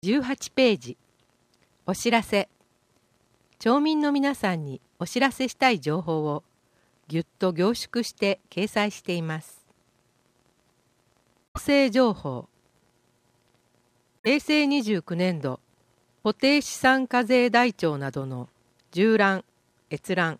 18ページ。お知らせ。町民の皆さんにお知らせしたい情報をぎゅっと凝縮して掲載しています。補正情報。平成29年度固定資産課税台帳などの縦覧・閲覧。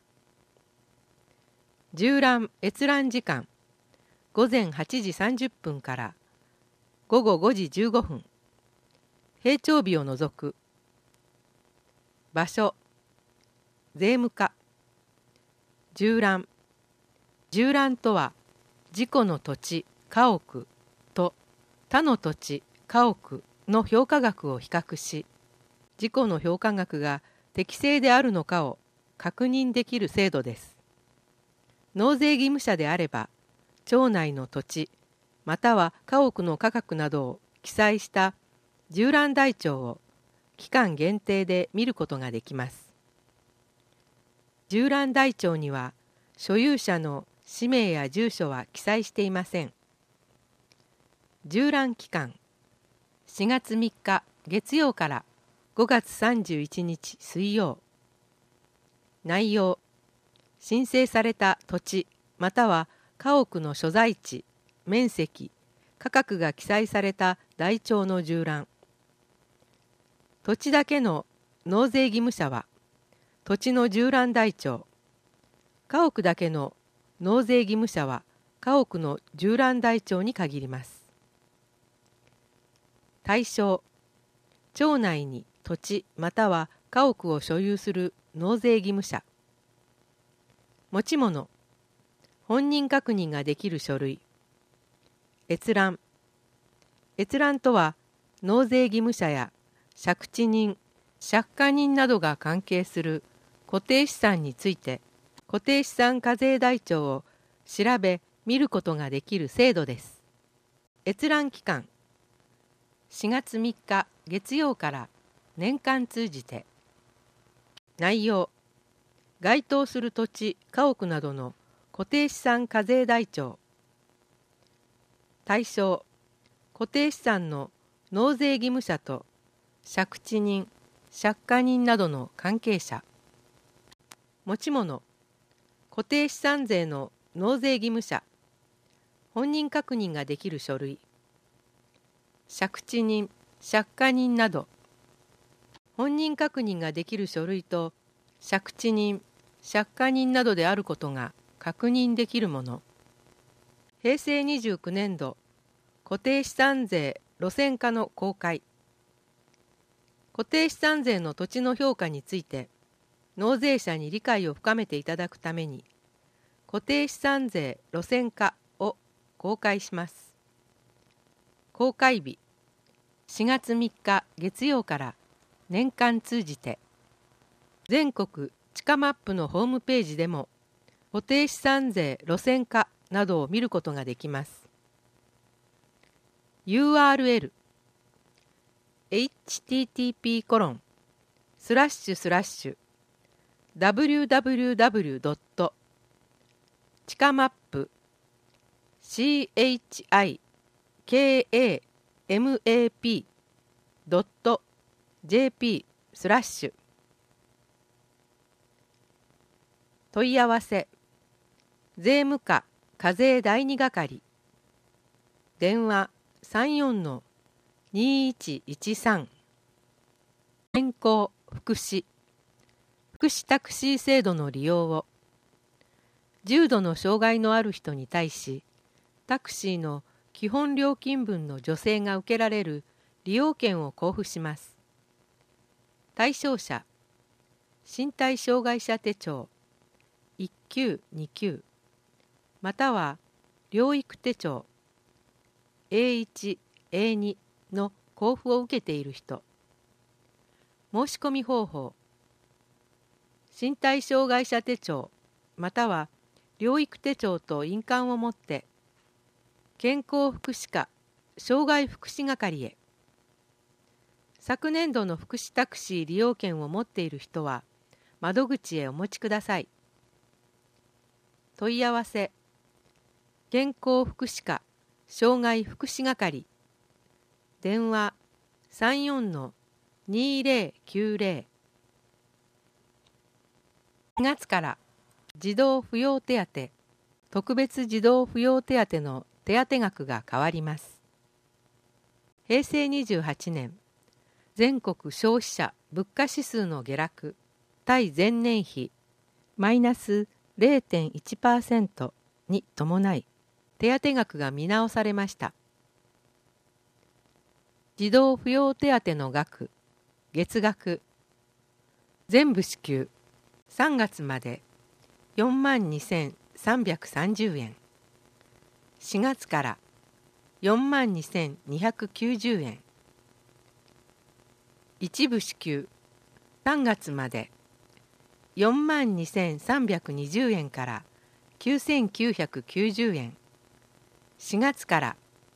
縦覧・閲覧時間午前8時30分から午後5時15分。平常日を除く。場所、税務課。縦覧。縦覧とは、自己の土地、家屋と他の土地、家屋の評価額を比較し、自己の評価額が適正であるのかを確認できる制度です。納税義務者であれば、町内の土地、または家屋の価格などを記載した縦覧台帳を期間限定で見ることができます。縦覧台帳には所有者の氏名や住所は記載していません。縦覧期間4月3日月曜から5月31日水曜。内容、申請された土地または家屋の所在地、面積、価格が記載された台帳の縦覧。土地だけの納税義務者は土地の縦覧台帳、家屋だけの納税義務者は家屋の縦覧台帳に限ります。対象、町内に土地または家屋を所有する納税義務者。持ち物、本人確認ができる書類。閲覧。閲覧とは納税義務者や借地人、借家人などが関係する固定資産について固定資産課税台帳を調べ見ることができる制度です。閲覧期間4月3日月曜から年間通じて。内容、該当する土地家屋などの固定資産課税台帳。対象、固定資産の納税義務者と借地人、借家人などの関係者。持ち物、固定資産税の納税義務者。本人確認ができる書類。借地人、借家人など。本人確認ができる書類と借地人、借家人などであることが確認できるもの。平成29年度固定資産税路線価の公開。固定資産税の土地の評価について納税者に理解を深めていただくために固定資産税路線価を公開します。公開日4月3日月曜から年間通じて。全国地価マップのホームページでも固定資産税路線価などを見ることができます。URL http://www. 地価マップ chikamap.jp/ 問い合わせ税務課課税第2係電話34-2113。健康福祉タクシー制度の利用を。重度の障害のある人に対しタクシーの基本料金分の助成が受けられる利用券を交付します。対象者身体障害者手帳1級2級または療育手帳 A1、A2 の交付を受けている人。申し込み方法身体障害者手帳または療育手帳と印鑑を持って健康福祉課障害福祉係へ。昨年度の福祉タクシー利用券を持っている人は窓口へお持ちください。問い合わせ健康福祉課障害福祉係電話 34-2090。4月から児童扶養手当、特別児童扶養手当の手当額が変わります。平成28年、全国消費者物価指数の下落、対前年比マイナス 0.1% に伴い、手当額が見直されました。児童扶養手当の額、月額、全部支給、3月まで42,330円。4月から42,290円。一部支給、3月まで42,320円から9,990円。4月から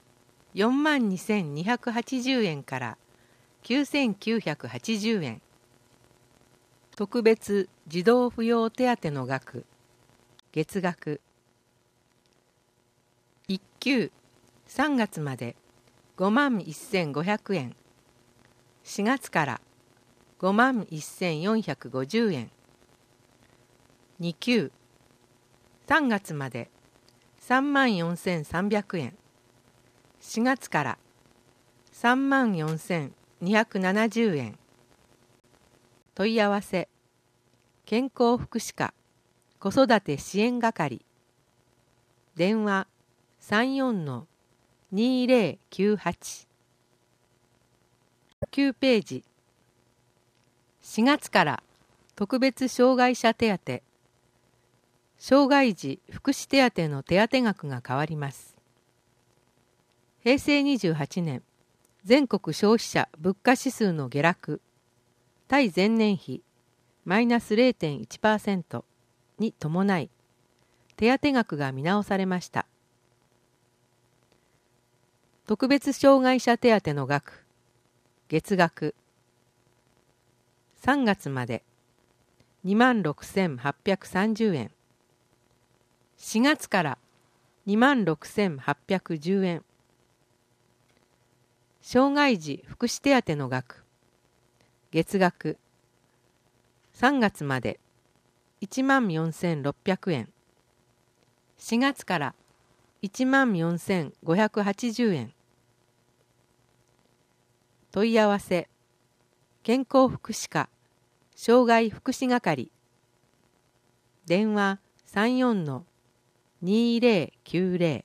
42,280円から9,980円。特別児童扶養手当の額、月額。1級、3月まで51,500円。4月から51,450円。2級、3月まで34,300円。4月から34,270円。問い合わせ、健康福祉課子育て支援係。電話34-2098。9ページ。4月から特別障害者手当、障害児福祉手当の手当額が変わります。平成28年、全国消費者物価指数の下落、対前年比マイナス 0.1% に伴い、手当額が見直されました。特別障害者手当の額、月額。3月まで26,830円。4月から26,810円。障害児福祉手当の額、月額。3月まで14,600円。4月から14,580円。問い合わせ、健康福祉課障害福祉係。電話34-2090。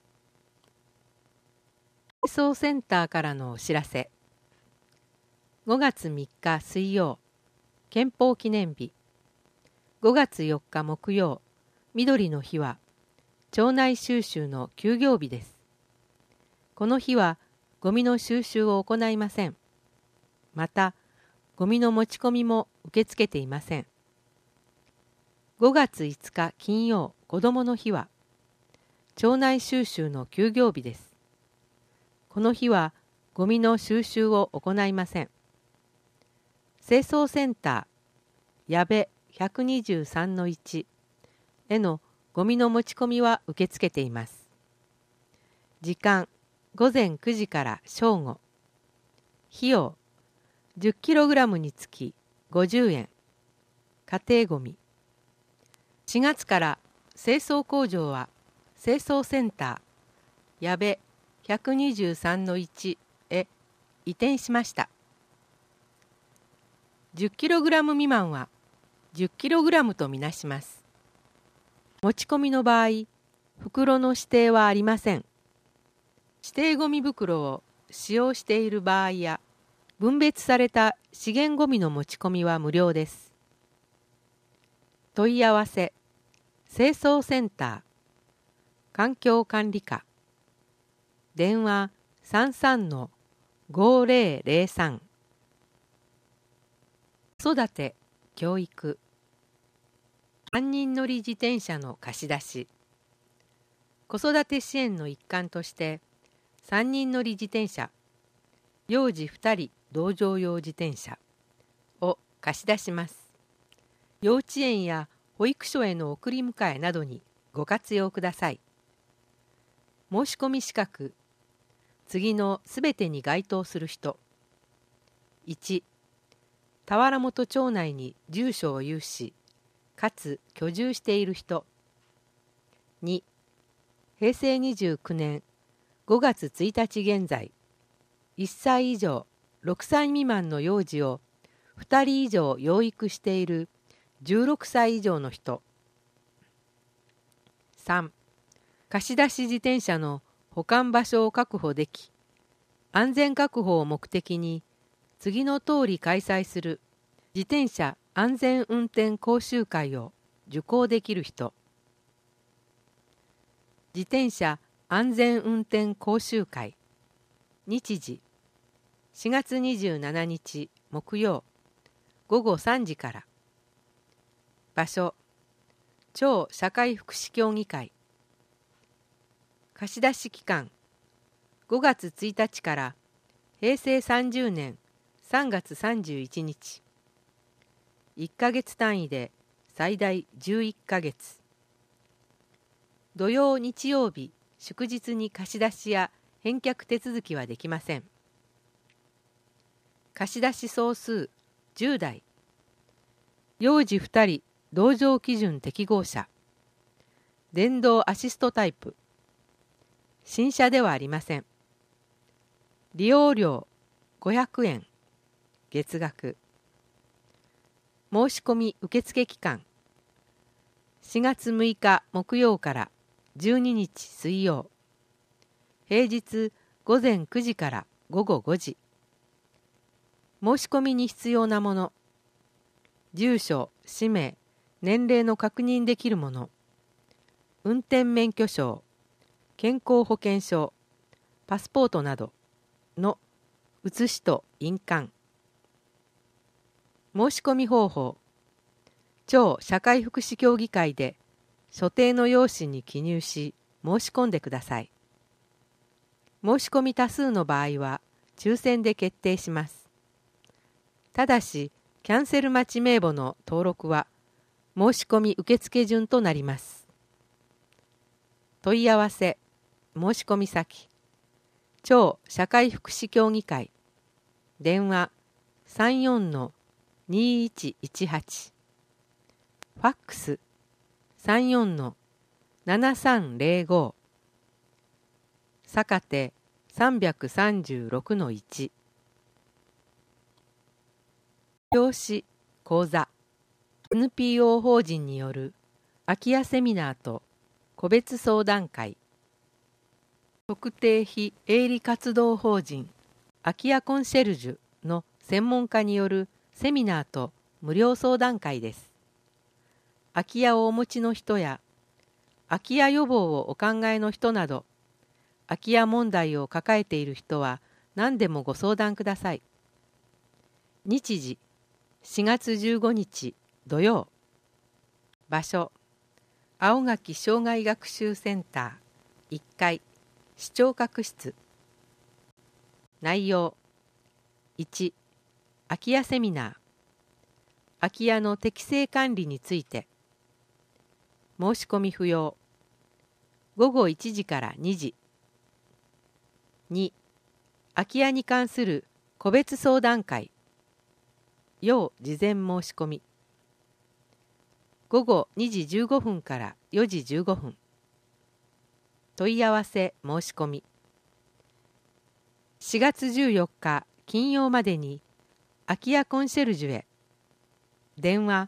清掃センターからのお知らせ。5月3日水曜、憲法記念日。5月4日木曜、緑の日は、町内収集の休業日です。この日は、ゴミの収集を行いません。また、ゴミの持ち込みも受け付けていません。5月5日金曜、子どもの日は、町内収集の休業日です。この日は、ゴミの収集を行いません。清掃センター、矢部123-1へのゴミの持ち込みは受け付けています。時間、午前9時から正午。費用、10kg につき50円。家庭ごみ。4月から清掃工場は清掃センター、矢部123-1へ移転しました。10kg 未満は 10kg とみなします。持ち込みの場合、袋の指定はありません。指定ごみ袋を使用している場合や、分別された資源ごみの持ち込みは無料です。問い合わせ、清掃センター、環境管理課。電話33-5003。子育て、教育。3人乗り自転車の貸し出し。子育て支援の一環として、3人乗り自転車、幼児2人同乗用自転車を貸し出します。幼稚園や保育所への送り迎えなどにご活用ください。申し込み資格、次のすべてに該当する人、 1、田原本町内に住所を有し、かつ居住している人。2、平成29年5月1日現在、1歳以上6歳未満の幼児を2人以上養育している16歳以上の人。3、貸し出し自転車の保管場所を確保でき、安全確保を目的に次の通り開催する自転車安全運転講習会を受講できる人。自転車安全運転講習会。日時4月27日木曜午後3時から。場所町社会福祉協議会。貸し出し期間5月1日から平成30年3月31日。1ヶ月単位で最大11ヶ月。土曜日曜日祝日に貸し出しや返却手続きはできません。貸し出し総数10台。幼児2人同乗基準適合者。電動アシストタイプ。新車ではありません。利用料500円。月額。申し込み受付期間4月6日木曜から12日水曜。平日午前9時から午後5時。申し込みに必要なもの。住所、氏名、年齢の確認できるもの。運転免許証、健康保険証、パスポートなどの写しと印鑑。申し込み方法。町社会福祉協議会で所定の用紙に記入し申し込んでください。申し込み多数の場合は抽選で決定します。ただしキャンセル待ち名簿の登録は申し込み受付順となります。問い合わせ申し込み先町社会福祉協議会。電話34-2118。ファックス34-7305。坂手336-1。教師講座 NPO 法人による空き家セミナーと個別相談会。特定非営利活動法人空き家コンシェルジュの専門家によるセミナーと無料相談会です。空き家をお持ちの人や空き家予防をお考えの人など、空き家問題を抱えている人は何でもご相談ください。日時4月15日土曜。場所青垣障害学習センター1階視聴覚室。内容1、空き家セミナー。空き家の適正管理について。申し込み不要。午後1時から2時。2、空き家に関する個別相談会。要事前申し込み。午後2時15分から4時15分。問い合わせ申し込み。4月14日金曜までに空き家コンシェルジュへ。電話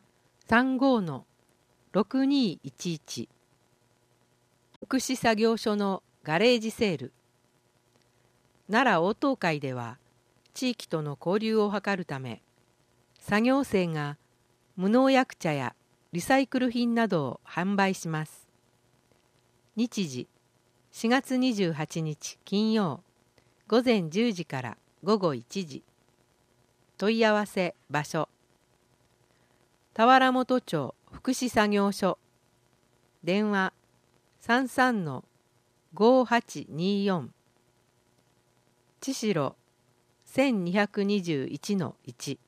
35-6211。福祉作業所のガレージセール。奈良応答会では地域との交流を図るため、作業生が無農薬茶やリサイクル品などを販売します。日時4月28日金曜午前10時から午後1時。問い合わせ場所田原本町福祉作業所。電話33-5824。千代1221-1。